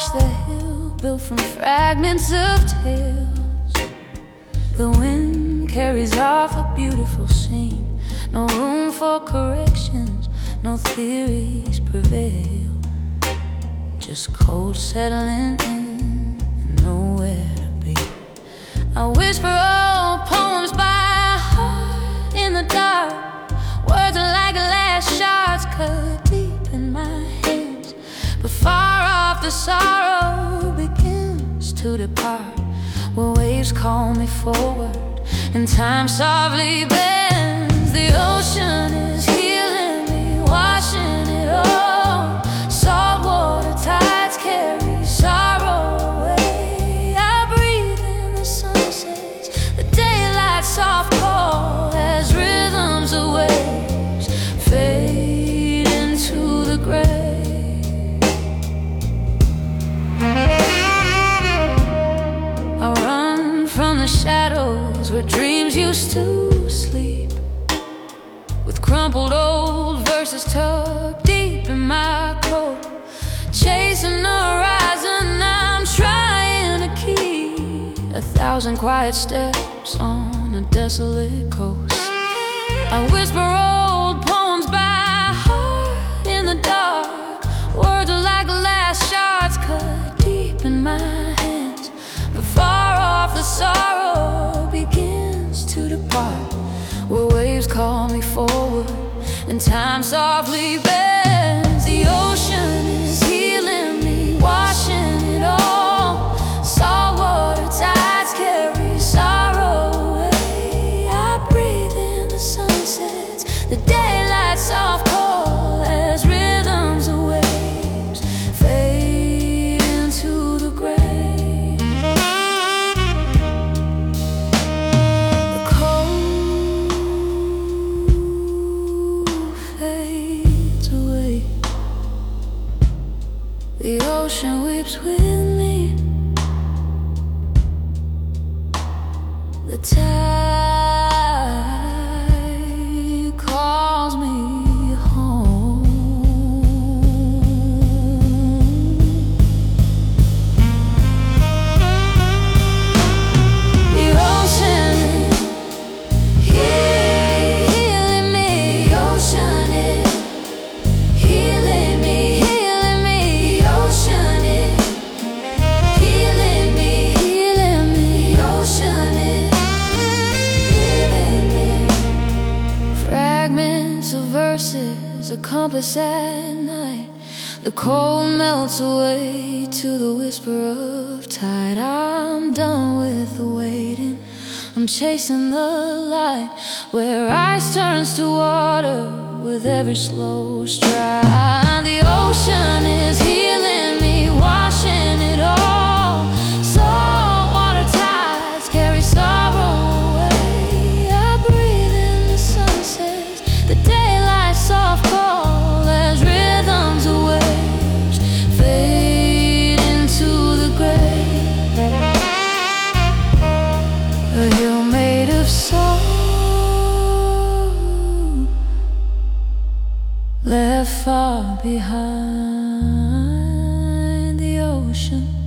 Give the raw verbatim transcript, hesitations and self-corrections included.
wash the hill, built from fragments of tales. The wind carries off a beautiful scene. No room for corrections, no theories prevail. Just cold settling in, and nowhere to be. I whisper old poems by heart in the dark. Words are like glass shards cut deep in my hands. But far off the sorrow begins to depart, where waves call me forward and time softly bends. The ocean is healing me, washing it all. Saltwater tides carry sorrow away. I breathe in the sunsets, the daylight's soft call, as rhythms of waves fade into the gray. I run from the shadows where dreams used to sleep, with crumpled old verses tucked deep in my coat. Chasing the horizon, I'm trying to keep a thousand quiet steps on a desolate coast. I whisper old poems by heart in the dark. Words are like glass shards cut deep in my hands. But far off the sorrow begins to depart, where waves call me forward and time softly bends. The ocean is healing me, washing it all. Saltwater tides carry sorrow away. I breathe in the sunsets, the daylight's soft call, as rhythms of waves fade into the gray. The cold fades away. The ocean weeps with me. The tide calls me home. The ocean healing me. The ocean is healing me, healing me. The ocean is healing me, healing me. The ocean is healing me. Fragments of verses, a compass at night. The cold melts away to the whisper of tide. I'm done with the waiting, I'm chasing the light, where ice turns to water with every slow stride. The ocean is healing me, washing it all. Saltwater tides carry sorrow away. I breathe in the sunsets, the daylight's soft call, as rhythms of waves fade into the gray. A hill made of song, left far behind the ocean.